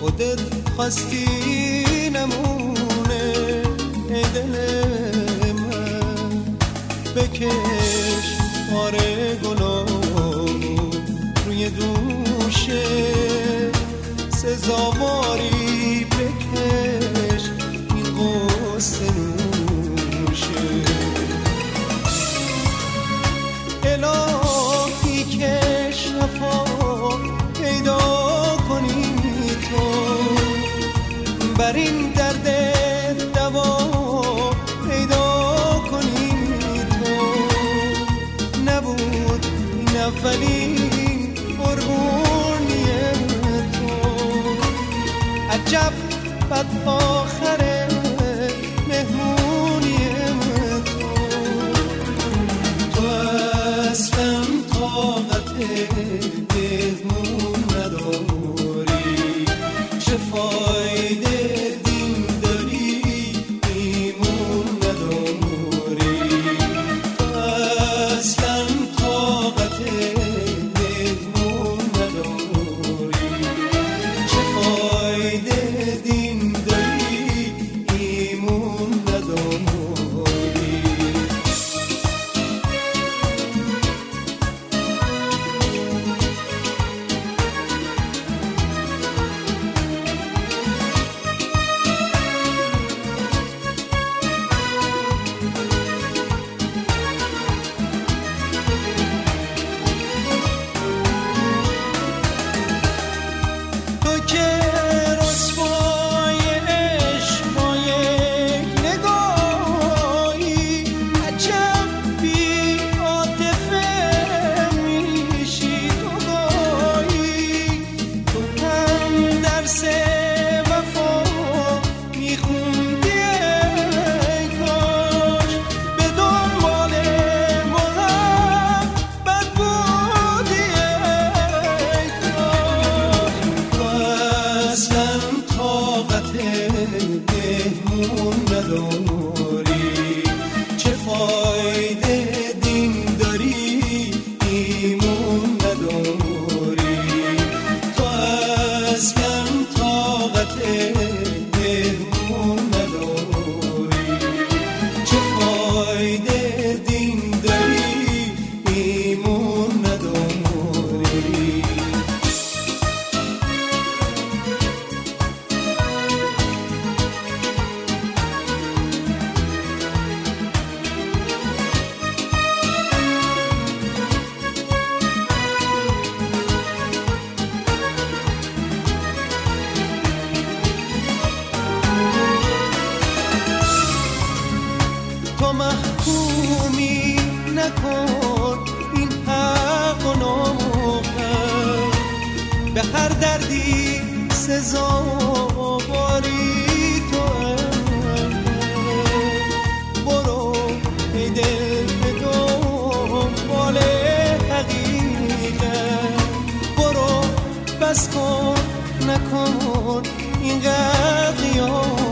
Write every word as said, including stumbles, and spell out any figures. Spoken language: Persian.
خودت خواستی نمونه ای دل من، بکش بار گناه روی دوشه، سزاواری بکش این قصه نوشه. الهی که شفا پیدا کنی تو، بر این درد دوا پیدا کنی تو. نبود این اولین قربونی تو، عجب بد آخر مهمونی تو. تو اصلا طاقت مهمون نداری، چه فایده دین داری ایمون نداری. تو اصلا طاقت مهمون نداری، چه فایده دین داری ایمون نداری. مهمون نداری، چه فایده دین داری ایمون نداری. تو اصلا طاقت مهمون نداری، چه فایده دین داری ایمون نداری. تو محکومی نکن این حق و ناموخم، به هر دردی سزاواری تو. برو ای دل به دنبال حقیقت، برو بس کن نکن اینقدر قیام.